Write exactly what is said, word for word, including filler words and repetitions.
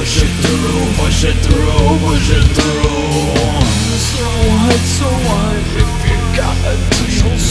push it through, push it through, push it through. So what, so what, if you got a deal,